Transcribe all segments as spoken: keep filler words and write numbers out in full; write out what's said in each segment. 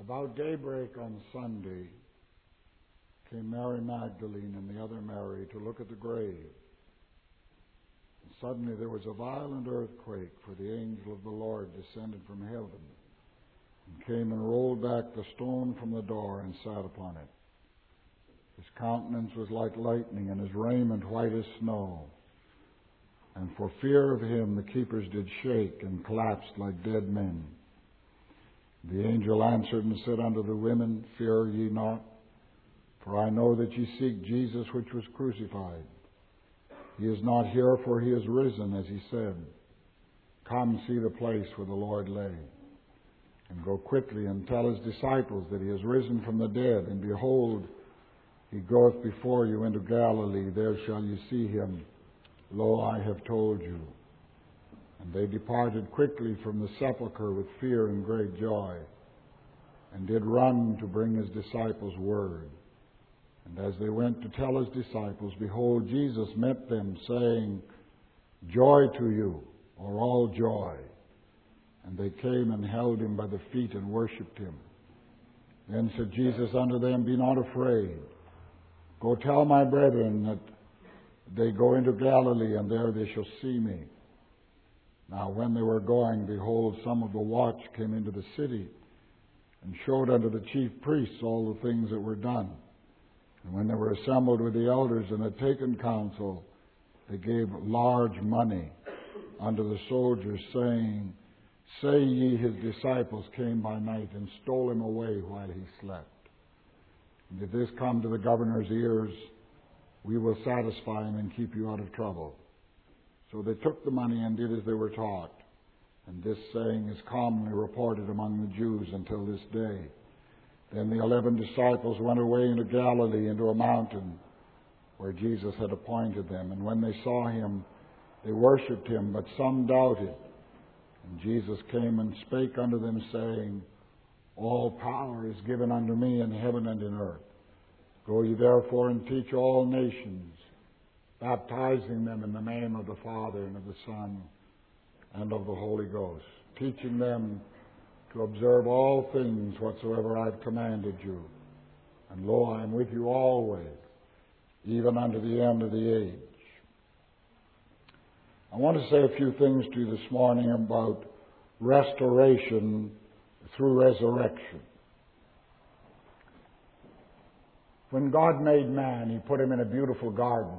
About daybreak on Sunday came Mary Magdalene and the other Mary to look at the grave. And suddenly there was a violent earthquake, for the angel of the Lord descended from heaven and came and rolled back the stone from the door and sat upon it. His countenance was like lightning, and his raiment white as snow. And for fear of him the keepers did shake and collapsed like dead men. The angel answered and said unto the women, Fear ye not, for I know that ye seek Jesus which was crucified. He is not here, for he is risen, as he said. Come see the place where the Lord lay. And go quickly and tell his disciples that he is risen from the dead. And behold, he goeth before you into Galilee. There shall you see him. Lo, I have told you. And they departed quickly from the sepulchre with fear and great joy, and did run to bring his disciples word. And as they went to tell his disciples, behold, Jesus met them, saying, Joy to you, or all joy. And they came and held him by the feet and worshipped him. Then said Jesus unto them, Be not afraid. Go tell my brethren that they go into Galilee, and there they shall see me. Now when they were going, behold, some of the watch came into the city, and showed unto the chief priests all the things that were done. And when they were assembled with the elders and had taken counsel, they gave large money unto the soldiers, saying, Say ye, his disciples came by night and stole him away while he slept. And if this come to the governor's ears, we will satisfy him and keep you out of trouble. So they took the money and did as they were taught. And this saying is commonly reported among the Jews until this day. Then the eleven disciples went away into Galilee, into a mountain where Jesus had appointed them. And when they saw him, they worshipped him, but some doubted. And Jesus came and spake unto them, saying, All power is given unto me in heaven and in earth. Go ye therefore and teach all nations, baptizing them in the name of the Father and of the Son and of the Holy Ghost, teaching them to observe all things whatsoever I have commanded you. And lo, I am with you always, even unto the end of the age. I want to say a few things to you this morning about restoration through resurrection. When God made man, he put him in a beautiful garden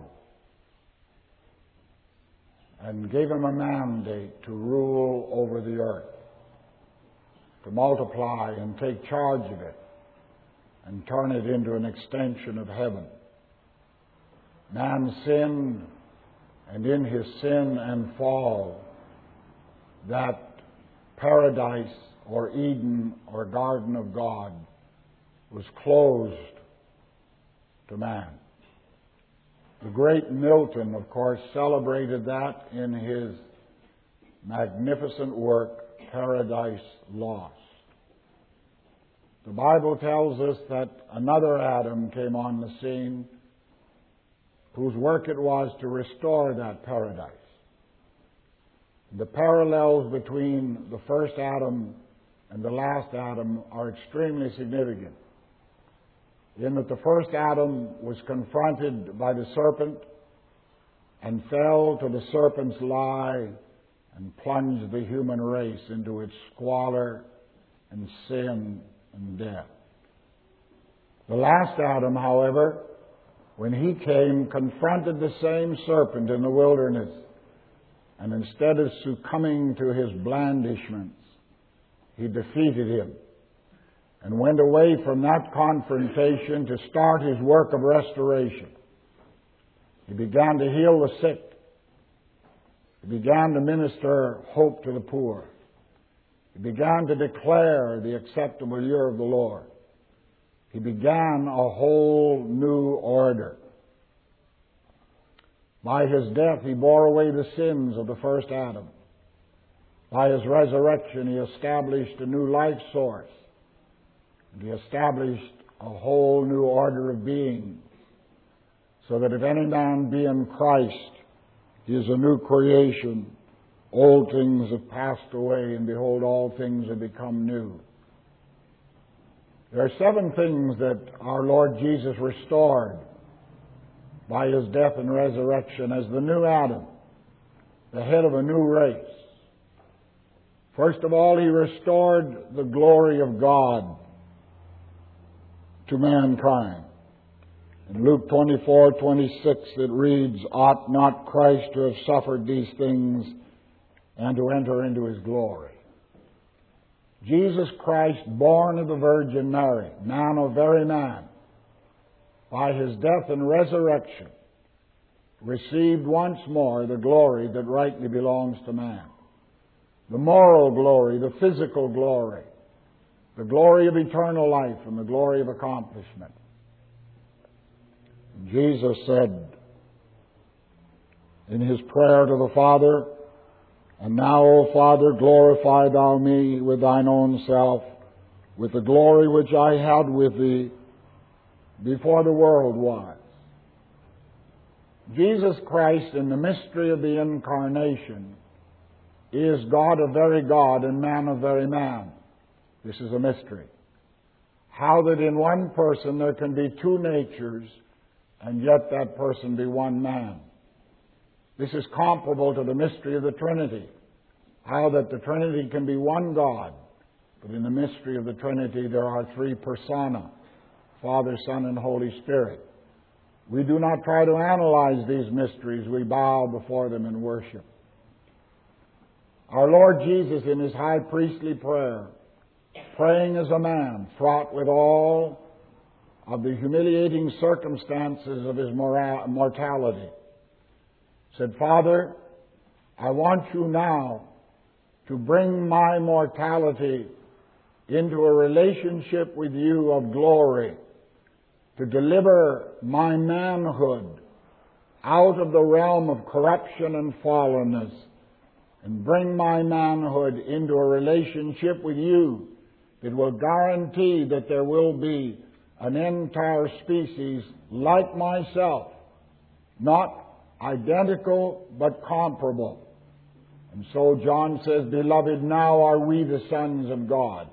and gave him a mandate to rule over the earth, to multiply and take charge of it and turn it into an extension of heaven. Man sinned, and in his sin and fall, that paradise or Eden or garden of God was closed to man. The great Milton, of course, celebrated that in his magnificent work, Paradise Lost. The Bible tells us that another Adam came on the scene whose work it was to restore that paradise. The parallels between the first Adam and the last Adam are extremely significant, in that the first Adam was confronted by the serpent and fell to the serpent's lie and plunged the human race into its squalor and sin and death. The last Adam, however, when he came, confronted the same serpent in the wilderness, and instead of succumbing to his blandishments, he defeated him and went away from that confrontation to start his work of restoration. He began to heal the sick. He began to minister hope to the poor. He began to declare the acceptable year of the Lord. He began a whole new order. By his death, he bore away the sins of the first Adam. By his resurrection, he established a new life source. And he established a whole new order of being, so that if any man be in Christ, he is a new creation. Old things have passed away, and behold, all things have become new. There are seven things that our Lord Jesus restored by His death and resurrection as the new Adam, the head of a new race. First of all, He restored the glory of God to mankind. In Luke twenty-four twenty-six it reads, "Ought not Christ to have suffered these things and to enter into His glory?" Jesus Christ, born of the Virgin Mary, man of very man, by His death and resurrection, received once more the glory that rightly belongs to man. The moral glory, the physical glory, the glory of eternal life, and the glory of accomplishment. Jesus said in His prayer to the Father, "And now, O Father, glorify Thou me with Thine own self, with the glory which I had with Thee before the world was." Jesus Christ, in the mystery of the Incarnation, is God of very God and man of very man. This is a mystery. How that in one person there can be two natures, and yet that person be one man. This is comparable to the mystery of the Trinity. How that the Trinity can be one God, but in the mystery of the Trinity there are three persona, Father, Son, and Holy Spirit. We do not try to analyze these mysteries. We bow before them in worship. Our Lord Jesus, in His high priestly prayer, praying as a man, fraught with all of the humiliating circumstances of His mora- mortality, said, "Father, I want You now to bring my mortality into a relationship with You of glory, to deliver my manhood out of the realm of corruption and fallenness, and bring my manhood into a relationship with You that will guarantee that there will be an entire species like myself, not identical but comparable." And so John says, "Beloved, now are we the sons of God.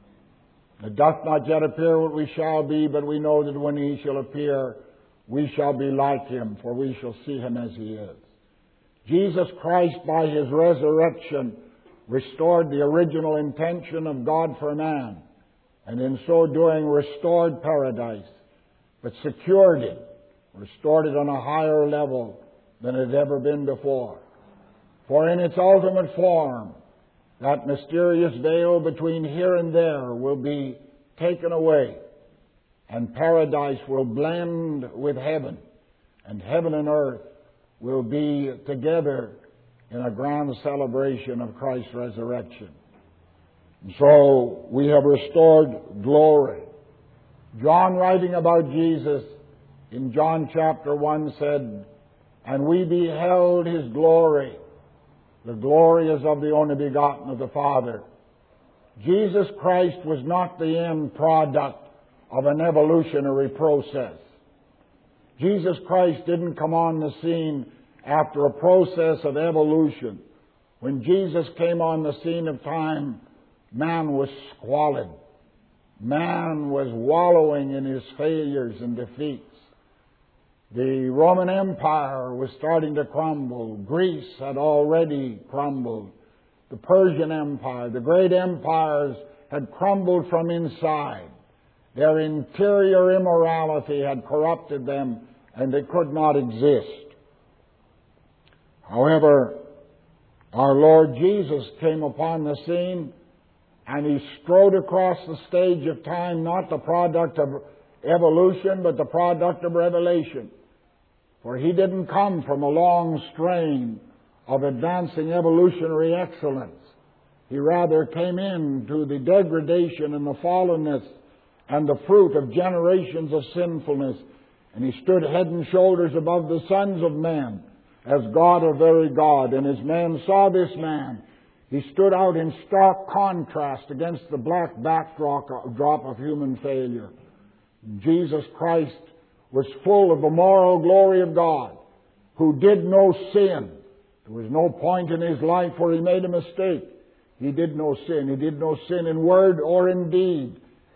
It doth not yet appear what we shall be, but we know that when He shall appear, we shall be like Him, for we shall see Him as He is." Jesus Christ, by His resurrection, restored the original intention of God for man, and in so doing restored paradise, but secured it, restored it on a higher level than it had ever been before. For in its ultimate form, that mysterious veil between here and there will be taken away, and paradise will blend with heaven, and heaven and earth will be together in a grand celebration of Christ's resurrection. And so we have restored glory. John, writing about Jesus in John chapter one, said, "And we beheld His glory. The glory is of the only begotten of the Father." Jesus Christ was not the end product of an evolutionary process. Jesus Christ didn't come on the scene after a process of evolution. When Jesus came on the scene of time, man was squalid. Man was wallowing in his failures and defeats. The Roman Empire was starting to crumble. Greece had already crumbled. The Persian Empire, the great empires had crumbled from inside. Their interior immorality had corrupted them, and they could not exist. However, our Lord Jesus came upon the scene, and He strode across the stage of time, not the product of evolution, but the product of revelation. For He didn't come from a long strain of advancing evolutionary excellence. He rather came into the degradation and the fallenness and the fruit of generations of sinfulness. And He stood head and shoulders above the sons of men as God of very God. And as men saw this man, He stood out in stark contrast against the black backdrop of human failure. Jesus Christ was full of the moral glory of God, who did no sin. There was no point in His life where He made a mistake. He did no sin. He did no sin in word or in deed.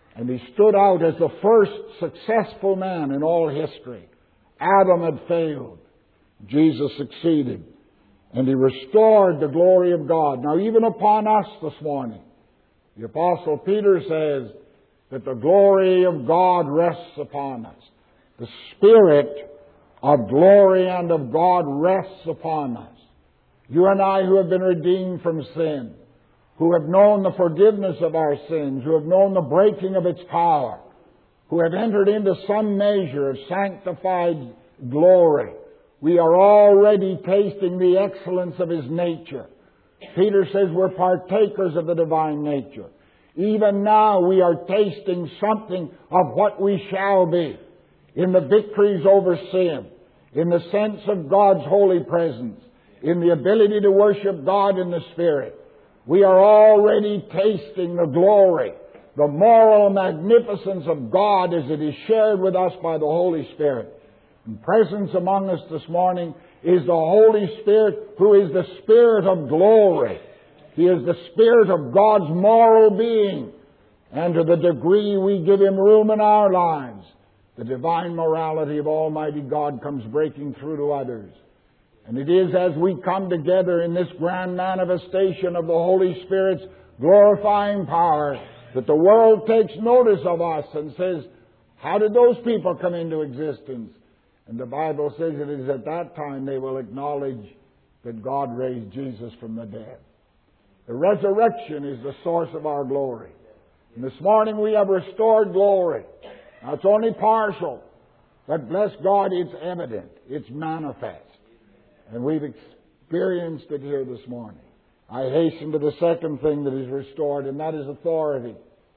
And he stood out as the first successful man in all history. Adam had failed. Jesus succeeded. And he restored the glory of God. Now, even upon us this morning, the Apostle Peter says that the glory of God rests upon us. The Spirit of glory and of God rests upon us. You and I who have been redeemed from sin, who have known the forgiveness of our sins, who have known the breaking of its power, who have entered into some measure of sanctified glory, we are already tasting the excellence of His nature. Peter says we're partakers of the divine nature. Even now we are tasting something of what we shall be in the victories over sin, in the sense of God's holy presence, in the ability to worship God in the Spirit. We are already tasting the glory, the moral magnificence of God as it is shared with us by the Holy Spirit. And presence among us this morning is the Holy Spirit, who is the Spirit of glory. He is the Spirit of God's moral being. And to the degree we give Him room in our lives, the divine morality of Almighty God comes breaking through to others. And it is as we come together in this grand manifestation of the Holy Spirit's glorifying power that the world takes notice of us and says, how did those people come into existence? And the Bible says it is at that time they will acknowledge that God raised Jesus from the dead. The resurrection is the source of our glory. And this morning we have restored glory. Now it's only partial, but bless God, it's evident, it's manifest. And we've experienced it here this morning. I hasten to the second thing that is restored, and that is authority.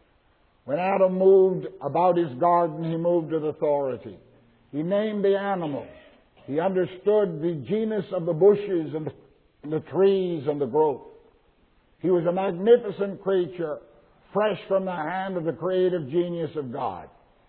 When Adam moved about his garden, he moved with authority. He named the animals. He understood the genus of the bushes and the trees and the growth. He was a magnificent creature, fresh from the hand of the creative genius of God.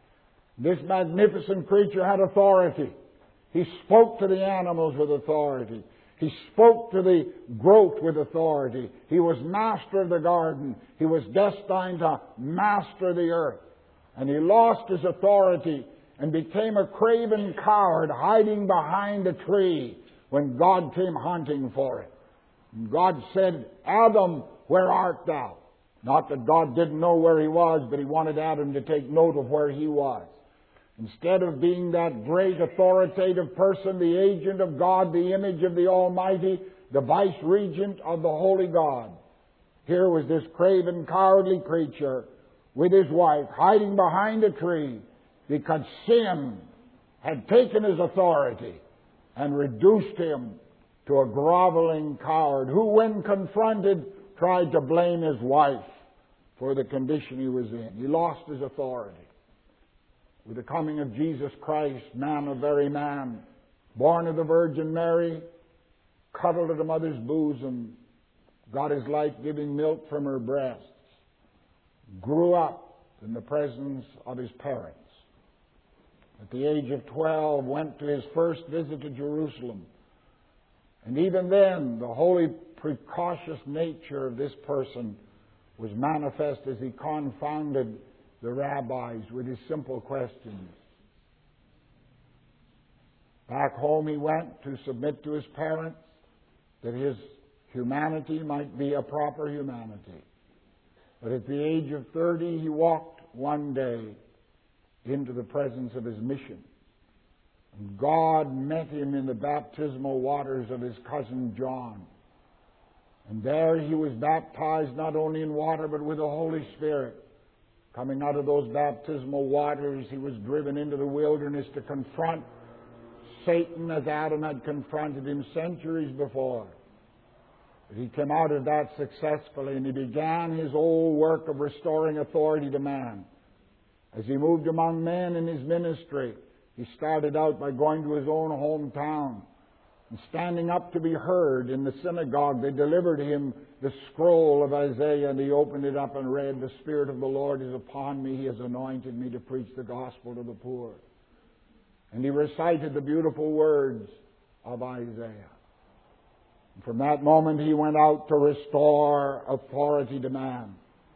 This magnificent creature had authority. He spoke to the animals with authority. He spoke to the growth with authority. He was master of the garden. He was destined to master the earth. And he lost his authority and became a craven coward hiding behind a tree when God came hunting for him. And God said, Adam, where art thou? Not that God didn't know where he was, but he wanted Adam to take note of where he was. Instead of being that great authoritative person, the agent of God, the image of the Almighty, the vice-regent of the Holy God, here was this craven, cowardly creature with his wife hiding behind a tree because sin had taken his authority and reduced him to a groveling coward who, when confronted, tried to blame his wife for the condition he was in. He lost his authority. With the coming of Jesus Christ, man of very man, born of the Virgin Mary, cuddled at a mother's bosom, got his life giving milk from her breasts, grew up in the presence of his parents. At the age of twelve, went to his first visit to Jerusalem. And even then, the holy, precautious nature of this person was manifest as he confounded the rabbis with his simple questions. Back home he went to submit to his parents that his humanity might be a proper humanity. But at the age of thirty, he walked one day into the presence of his mission. And God met him in the baptismal waters of his cousin John. And there he was baptized not only in water but with the Holy Spirit. Coming out of those baptismal waters, he was driven into the wilderness to confront Satan as Adam had confronted him centuries before. But he came out of that successfully, and he began his old work of restoring authority to man. As he moved among men in his ministry, he started out by going to his own hometown. And standing up to be heard in the synagogue, they delivered him the scroll of Isaiah, and he opened it up and read, "The Spirit of the Lord is upon me. He has anointed me to preach the gospel to the poor." And he recited the beautiful words of Isaiah. And from that moment he went out to restore authority to man.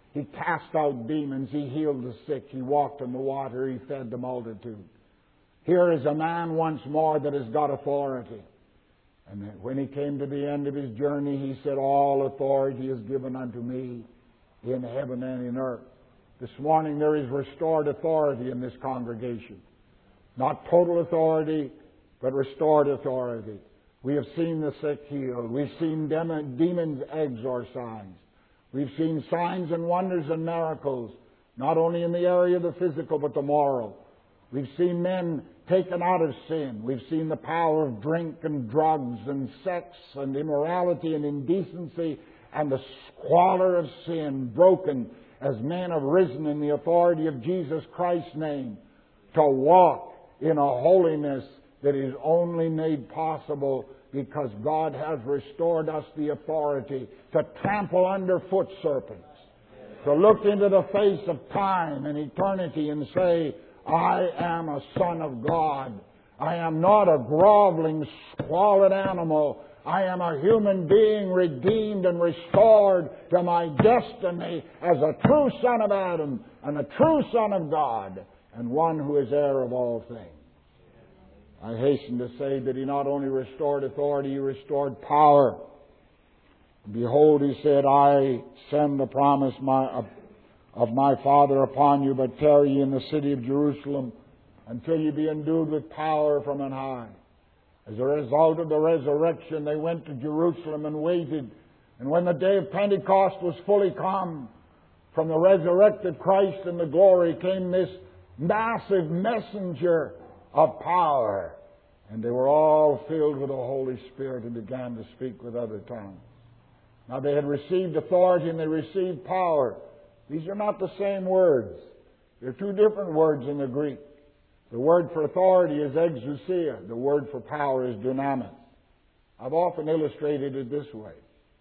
He cast out demons. He healed the sick. He walked on the water. He fed the multitude. Here is a man once more that has got authority. And when he came to the end of his journey, he said, all authority is given unto me in heaven and in earth. This morning there is restored authority in this congregation. Not total authority, but restored authority. We have seen the sick healed. We've seen demons exorcised. We've seen signs and wonders and miracles, not only in the area of the physical, but the moral. We've seen men taken out of sin. We've seen the power of drink and drugs and sex and immorality and indecency and the squalor of sin broken as men have risen in the authority of Jesus Christ's name to walk in a holiness that is only made possible because God has restored us the authority to trample underfoot serpents, to look into the face of time and eternity and say, I am a son of God. I am not a groveling, squalid animal. I am a human being redeemed and restored to my destiny as a true son of Adam and a true son of God and one who is heir of all things. I hasten to say that He not only restored authority, He restored power. Behold, He said, I send the promise my, of my Father upon you, but tarry ye in the city of Jerusalem until ye be endued with power from on high. As a result of the resurrection, they went to Jerusalem and waited. And when the day of Pentecost was fully come, from the resurrected Christ in the glory came this massive messenger of power. And they were all filled with the Holy Spirit and began to speak with other tongues. Now they had received authority and they received power. These are not the same words. They're two different words in the Greek. The word for authority is exousia. The word for power is dunamis. I've often illustrated it this way.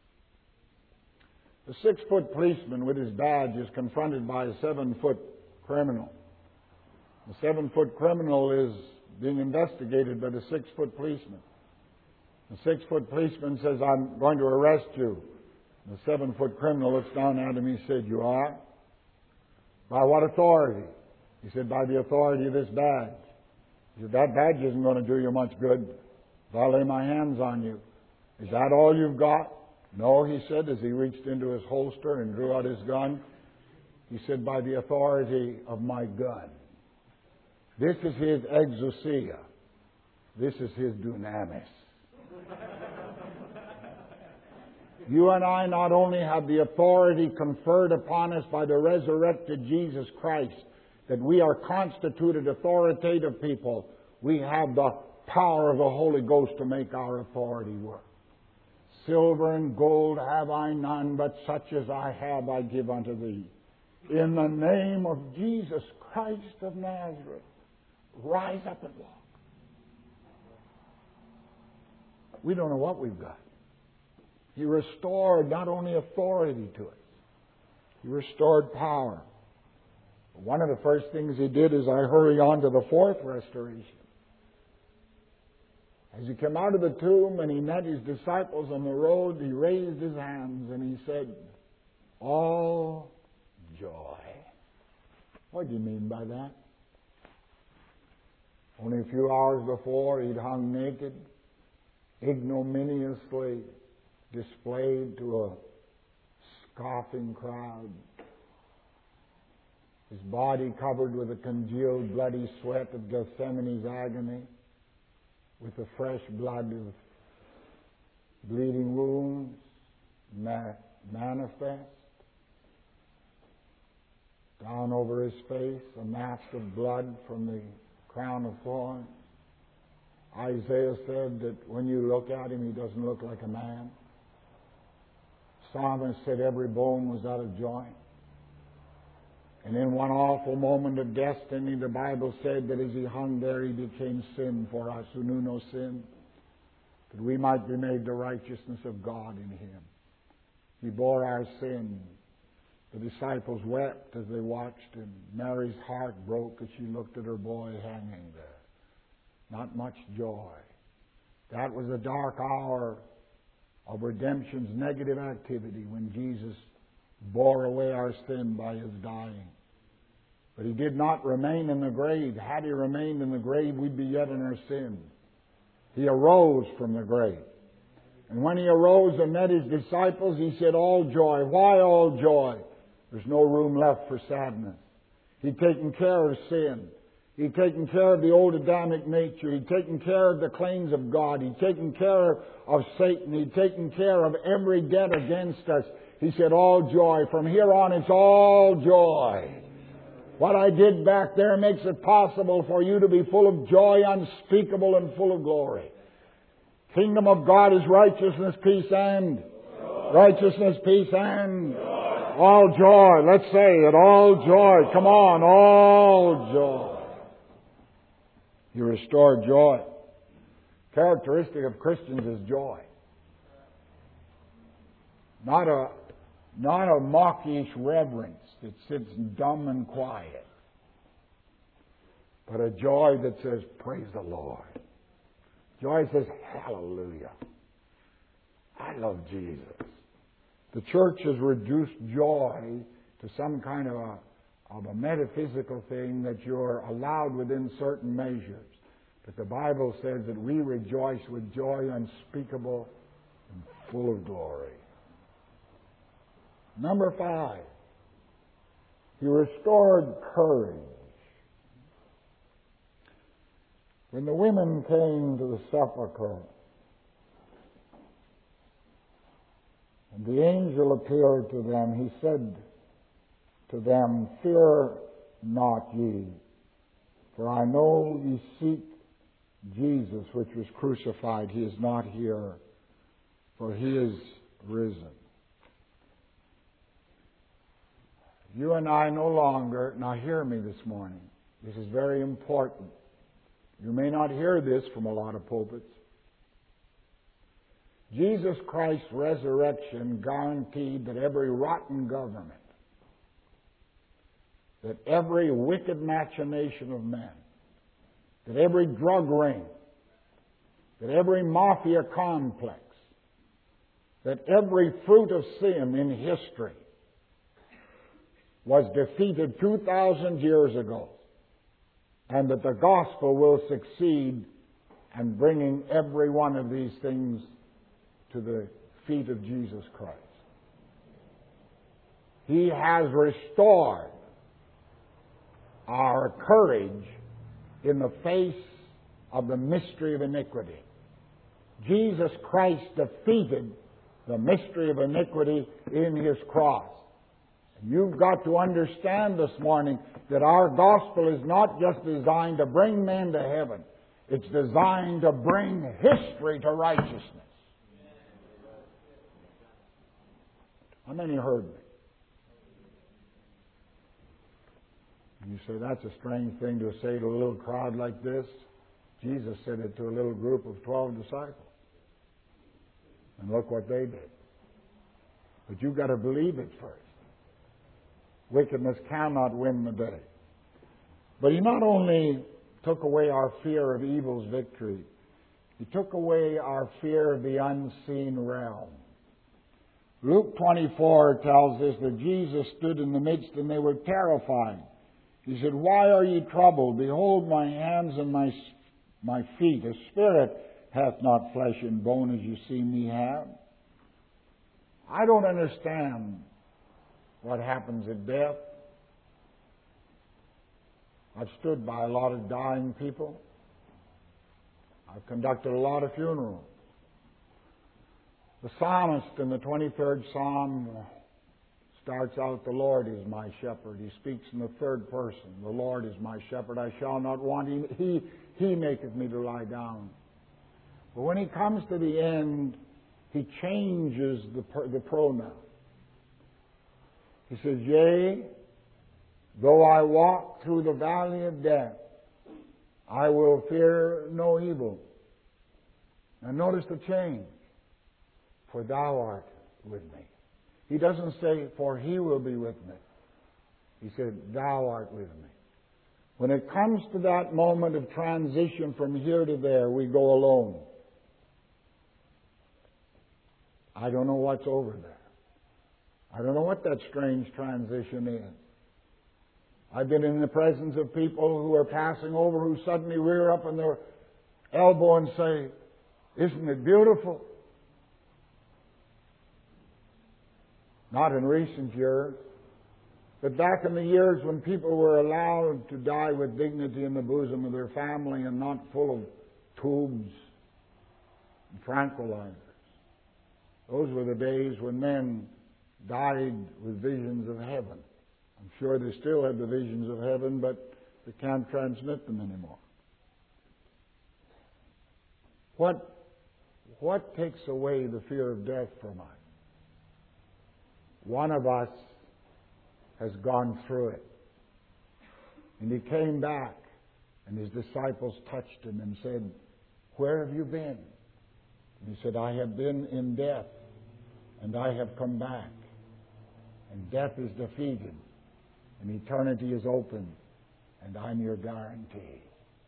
A six-foot policeman with his badge is confronted by a seven-foot criminal. The seven-foot criminal is being investigated by the six-foot policeman. The six-foot policeman says, I'm going to arrest you. The seven-foot criminal looks down at him. He said, you are? By what authority? He said, by the authority of this badge. He said, that badge isn't going to do you much good if I lay my hands on you. Is that all you've got? No, he said, as he reached into his holster and drew out his gun. He said, by the authority of my gun. This is his exousia. This is his dunamis. You and I not only have the authority conferred upon us by the resurrected Jesus Christ, that we are constituted authoritative people, we have the power of the Holy Ghost to make our authority work. Silver and gold have I none, but such as I have I give unto thee. In the name of Jesus Christ of Nazareth, rise up and walk. We don't know what we've got. He restored not only authority to us, He restored power. One of the first things He did is I hurry on to the fourth restoration. As He came out of the tomb and He met His disciples on the road, He raised His hands and He said, all joy. What do you mean by that? Only a few hours before, He'd hung naked, ignominiously displayed to a scoffing crowd. His body covered with the congealed bloody sweat of Gethsemane's agony, with the fresh blood of bleeding wounds ma- manifest. Down over His face, a mask of blood from the crown of thorns. Isaiah said that when you look at Him, He doesn't look like a man. Psalmist said every bone was out of joint. And in one awful moment of destiny, the Bible said that as He hung there, He became sin for us who knew no sin, that we might be made the righteousness of God in Him. He bore our sin. The disciples wept as they watched Him. Mary's heart broke as she looked at her boy hanging there. Not much joy. That was a dark hour of redemption's negative activity when Jesus bore away our sin by His dying. But He did not remain in the grave. Had He remained in the grave, we'd be yet in our sins. He arose from the grave. And when He arose and met His disciples, He said, all joy. Why all joy? There's no room left for sadness. He'd taken care of sin. He'd taken care of the old Adamic nature. He'd taken care of the claims of God. He'd taken care of Satan. He'd taken care of every debt against us. He said, all joy. From here on, it's all joy. What I did back there makes it possible for you to be full of joy, unspeakable and full of glory. Kingdom of God is righteousness, peace, and joy. Righteousness, peace, and joy. All joy. Let's say it. All joy. Come on. All joy. You restore joy. Characteristic of Christians is joy. Not a, not a mawkish reverence that sits dumb and quiet, but a joy that says, praise the Lord. Joy says, hallelujah. I love Jesus. The church has reduced joy to some kind of a, of a metaphysical thing that you're allowed within certain measures. But the Bible says that we rejoice with joy unspeakable and full of glory. Number five, He restored courage. When the women came to the sepulchre, and the angel appeared to them, he said to them, fear not ye, for I know ye seek Jesus, which was crucified. He is not here, for He is risen. You and I no longer, now hear me this morning, this is very important. You may not hear this from a lot of pulpits. Jesus Christ's resurrection guaranteed that every rotten government, that every wicked machination of men, that every drug ring, that every mafia complex, that every fruit of sin in history was defeated two thousand years ago, and that the gospel will succeed in bringing every one of these things to the feet of Jesus Christ. He has restored our courage in the face of the mystery of iniquity. Jesus Christ defeated the mystery of iniquity in His cross. You've got to understand this morning that our gospel is not just designed to bring men to heaven. It's designed to bring history to righteousness. How many heard me? You say, that's a strange thing to say to a little crowd like this. Jesus said it to a little group of twelve disciples. And look what they did. But you've got to believe it first. Wickedness cannot win the day. But He not only took away our fear of evil's victory, He took away our fear of the unseen realm. Luke twenty-four tells us that Jesus stood in the midst and they were terrified. He said, why are ye troubled? Behold my hands and my, my feet. A spirit hath not flesh and bone as you see me have. I don't understand what happens at death. I've stood by a lot of dying people. I've conducted a lot of funerals. The psalmist in the twenty-third Psalm starts out, the Lord is my shepherd. He speaks in the third person. The Lord is my shepherd. I shall not want. He, he, he maketh me to lie down. But when he comes to the end, he changes the, the pronoun. He says, yea, though I walk through the valley of death, I will fear no evil. Now notice the change. For thou art with me. He doesn't say, for he will be with me. He said, thou art with me. When it comes to that moment of transition from here to there, we go alone. I don't know what's over there. I don't know what that strange transition is. I've been in the presence of people who are passing over who suddenly rear up on their elbow and say, "Isn't it beautiful?" Not in recent years, but back in the years when people were allowed to die with dignity in the bosom of their family and not full of tubes and tranquilizers. Those were the days when men died with visions of heaven. I'm sure they still have the visions of heaven, but they can't transmit them anymore. What, what takes away the fear of death from us? One of us has gone through it. And he came back, and his disciples touched him and said, "Where have you been?" And he said, "I have been in death, and I have come back. And death is defeated, and eternity is open, and I'm your guarantee."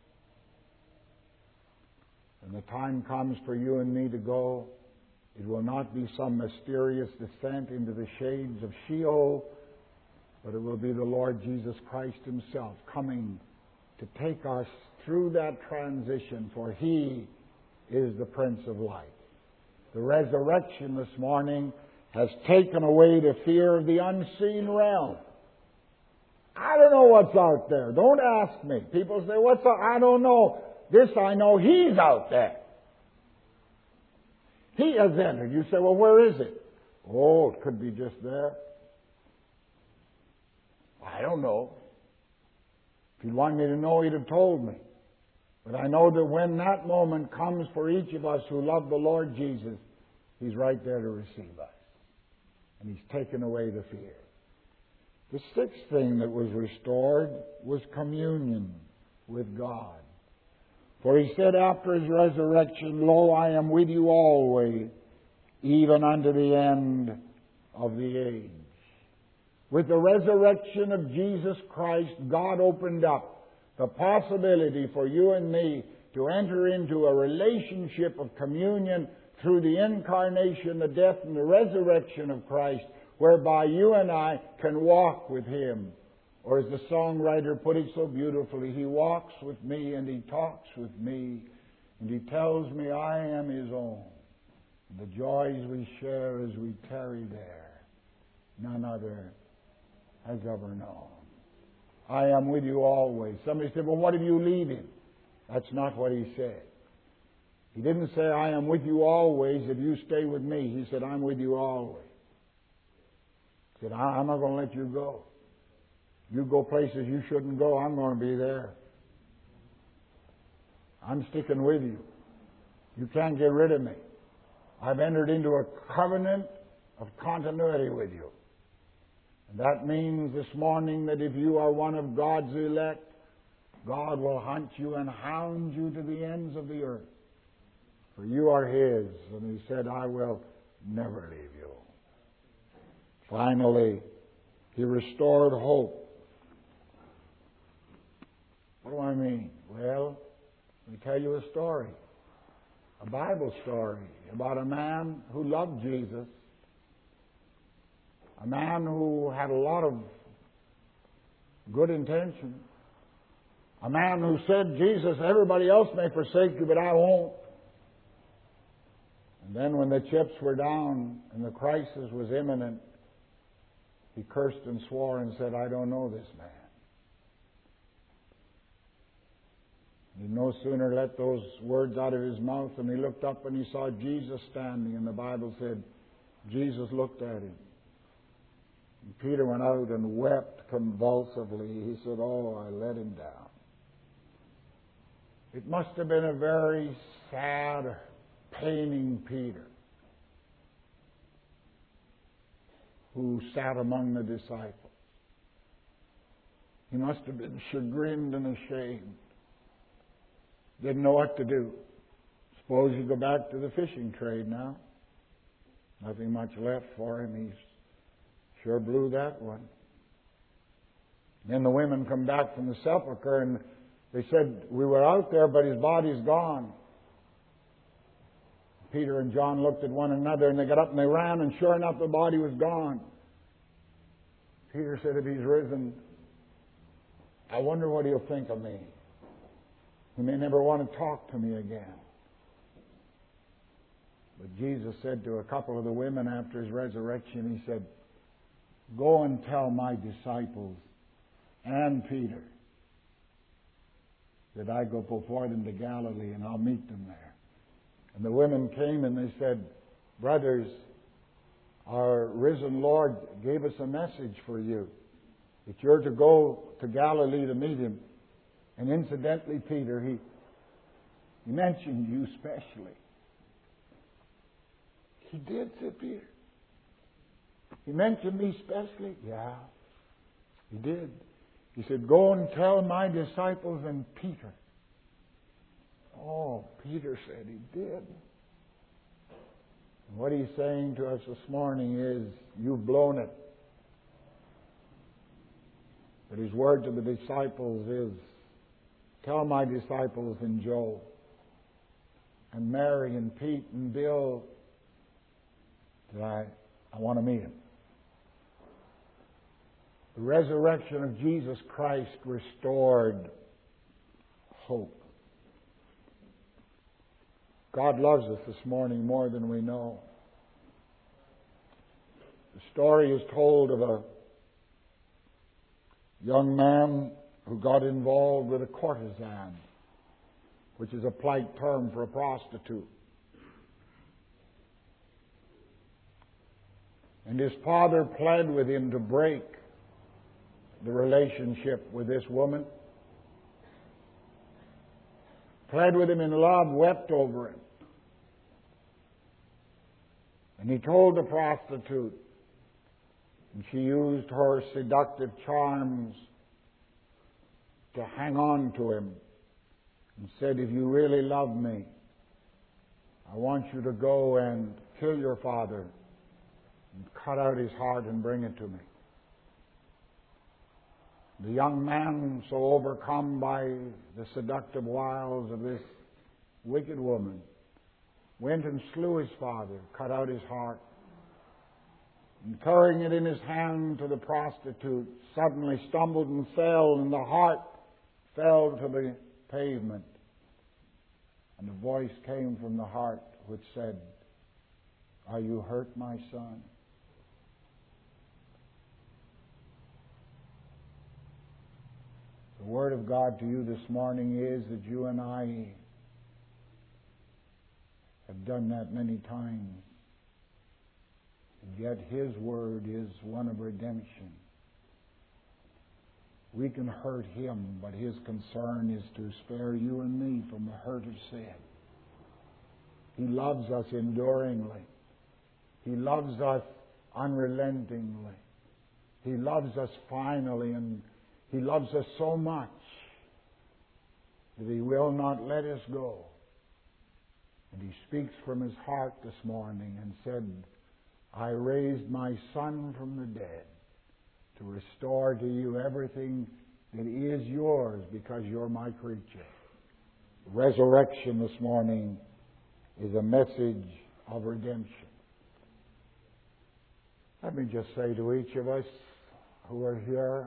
When the time comes for you and me to go, it will not be some mysterious descent into the shades of Sheol, but it will be the Lord Jesus Christ Himself coming to take us through that transition, for He is the Prince of Life. The resurrection this morning has taken away the fear of the unseen realm. I don't know what's out there. Don't ask me. People say, "What's out?" I don't know. This I know, He's out there. He has entered. You say, "Well, where is it?" "Oh, it could be just there." I don't know. If He'd want me to know, He'd have told me. But I know that when that moment comes for each of us who love the Lord Jesus, He's right there to receive us. And He's taken away the fear. The sixth thing that was restored was communion with God. For He said after His resurrection, "Lo, I am with you always, even unto the end of the age." With the resurrection of Jesus Christ, God opened up the possibility for you and me to enter into a relationship of communion through the incarnation, the death, and the resurrection of Christ, whereby you and I can walk with Him. Or as the songwriter put it so beautifully, He walks with me and He talks with me, and He tells me I am His own. The joys we share as we tarry there, none other has ever known. I am with you always. Somebody said, "Well, what if you leave Him?" That's not what He said. He didn't say, "I am with you always if you stay with me." He said, "I'm with you always." He said, "I'm not going to let you go. You go places you shouldn't go, I'm going to be there. I'm sticking with you. You can't get rid of me. I've entered into a covenant of continuity with you." And that means this morning that if you are one of God's elect, God will hunt you and hound you to the ends of the earth. For you are His, and He said, "I will never leave you." Finally, He restored hope. What do I mean? Well, let me tell you a story, a Bible story about a man who loved Jesus, a man who had a lot of good intentions, a man who said, "Jesus, everybody else may forsake you, but I won't." And then when the chips were down and the crisis was imminent, he cursed and swore and said, "I don't know this man." He no sooner let those words out of his mouth than he looked up and he saw Jesus standing, and the Bible said Jesus looked at him. And Peter went out and wept convulsively. He said, "Oh, I let him down." It must have been a very sad, paining Peter who sat among the disciples. He must have been chagrined and ashamed. Didn't know what to do. Suppose you go back to the fishing trade now. Nothing much left for him. He's sure blew that one. Then the women come back from the sepulchre and they said, "We were out there, but his body's gone." Peter and John looked at one another and they got up and they ran, and sure enough the body was gone. Peter said, if he's risen, I wonder what he'll think of me. He may never want to talk to me again. But Jesus said to a couple of the women after his resurrection, he said, go and tell my disciples and Peter that I go before them to Galilee and I'll meet them there. And the women came and they said, brothers, our risen Lord gave us a message for you, that you're to go to Galilee to meet him. And incidentally, Peter, he, he mentioned you specially. He did, said Peter. He mentioned me specially? Yeah, he did. He said, go and tell my disciples and Peter. Oh, Peter said he did. And what he's saying to us this morning is, you've blown it. But his word to the disciples is, tell my disciples and Joe and Mary and Pete and Bill that I, I want to meet him. The resurrection of Jesus Christ restored hope. God loves us this morning more than we know. The story is told of a young man who got involved with a courtesan, which is a polite term for a prostitute. And his father pled with him to break the relationship with this woman. Pled with him in love, wept over him. And he told the prostitute, and she used her seductive charms to hang on to him, and said, if you really love me, I want you to go and kill your father and cut out his heart and bring it to me. The young man, so overcome by the seductive wiles of this wicked woman, went and slew his father, cut out his heart, and carrying it in his hand to the prostitute, suddenly stumbled and fell, and the heart fell to the pavement. And a voice came from the heart which said, are you hurt, my son? The Word of God to you this morning is that you and I have done that many times. And yet His Word is one of redemption. We can hurt Him, but His concern is to spare you and me from the hurt of sin. He loves us enduringly. He loves us unrelentingly. He loves us finally, and He loves us so much that He will not let us go. And He speaks from His heart this morning and said, I raised my Son from the dead to restore to you everything that is yours because you're my creature. Resurrection this morning is a message of redemption. Let me just say to each of us who are here,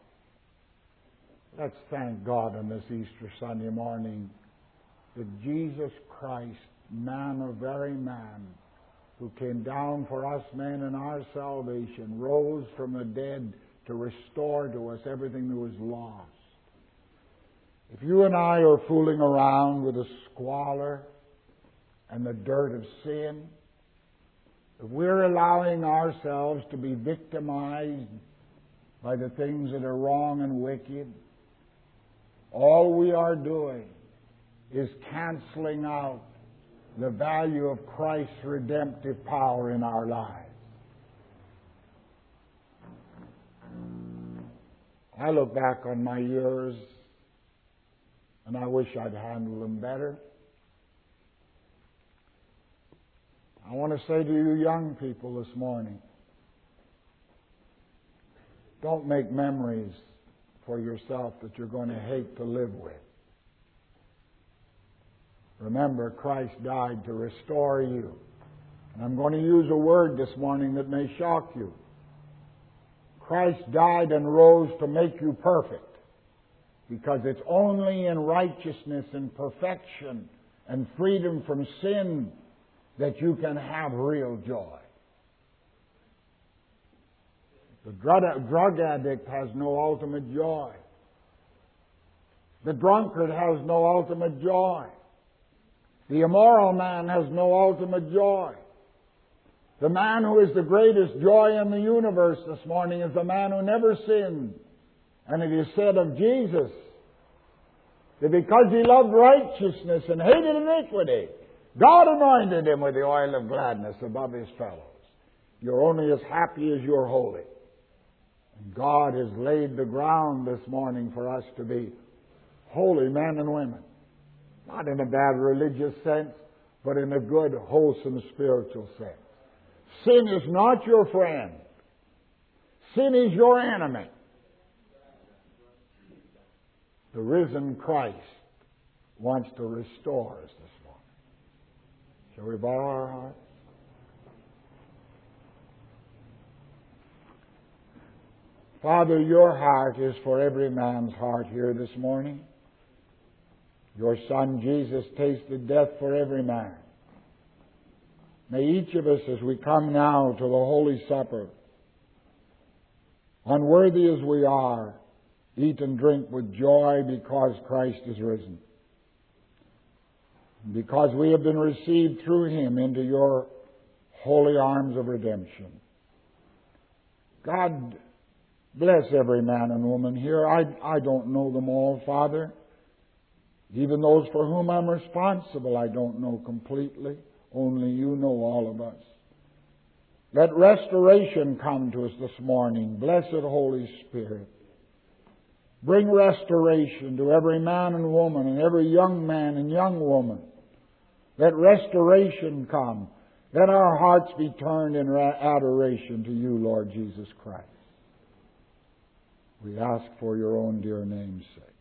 let's thank God on this Easter Sunday morning that Jesus Christ, man of very man, who came down for us men in our salvation, rose from the dead to restore to us everything that was lost. If you and I are fooling around with the squalor and the dirt of sin, if we're allowing ourselves to be victimized by the things that are wrong and wicked, all we are doing is canceling out the value of Christ's redemptive power in our lives. I look back on my years and I wish I'd handled them better. I want to say to you young people this morning, don't make memories for yourself that you're going to hate to live with. Remember, Christ died to restore you. And I'm going to use a word this morning that may shock you. Christ died and rose to make you perfect, because it's only in righteousness and perfection and freedom from sin that you can have real joy. The drug addict has no ultimate joy. The drunkard has no ultimate joy. The immoral man has no ultimate joy. The man who is the greatest joy in the universe this morning is the man who never sinned. And it is said of Jesus that because He loved righteousness and hated iniquity, God anointed Him with the oil of gladness above His fellows. You're only as happy as you're holy. And God has laid the ground this morning for us to be holy men and women. Not in a bad religious sense, but in a good, wholesome spiritual sense. Sin is not your friend. Sin is your enemy. The risen Christ wants to restore us this morning. Shall we bow our hearts? Father, your heart is for every man's heart here this morning. Your Son Jesus tasted death for every man. May each of us, as we come now to the Holy Supper, unworthy as we are, eat and drink with joy because Christ is risen. Because we have been received through Him into your holy arms of redemption. God, bless every man and woman here. I, I don't know them all, Father. Even those for whom I'm responsible, I don't know completely. Only you know all of us. Let restoration come to us this morning. Blessed Holy Spirit, bring restoration to every man and woman and every young man and young woman. Let restoration come. Let our hearts be turned in adoration to you, Lord Jesus Christ. We ask for your own dear name's sake.